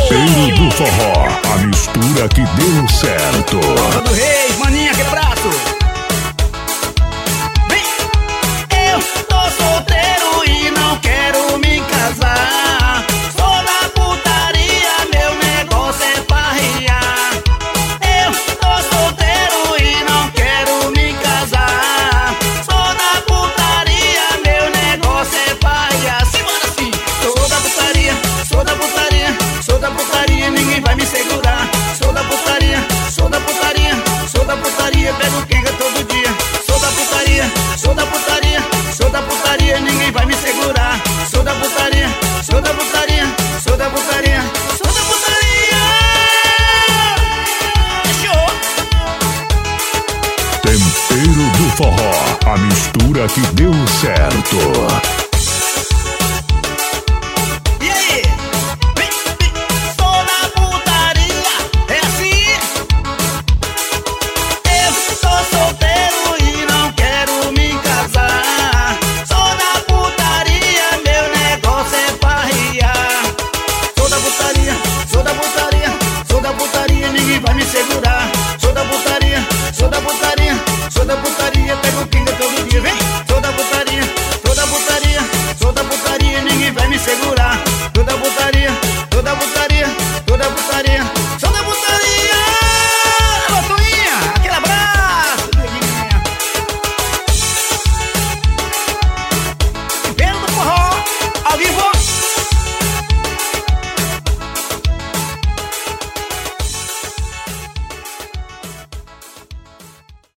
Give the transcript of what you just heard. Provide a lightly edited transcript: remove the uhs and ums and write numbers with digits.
Tempero do forró, a mistura que deu certo. Roda do Reis, maninha, aquele braço. Vem! Eu tô solteiro e não quero me casar. Sou da putaria, meu negócio é farrear. Eu tô solteiro e não quero me casar. Sou da putaria, meu negócio é farrear. Simbora assim! Sou da putaria, sou da putaria, sou da putaria, ninguém vai me segurar. Sou da putaria, sou da putaria, sou da putaria, pego quenga todo dia. Sou da putaria, sou da putaria, sou da putaria, ninguém vai me segurar. Sou da putaria, sou da putaria, sou da putaria, sou da putaria. Fechou? Tempero do forró, a mistura que deu certo.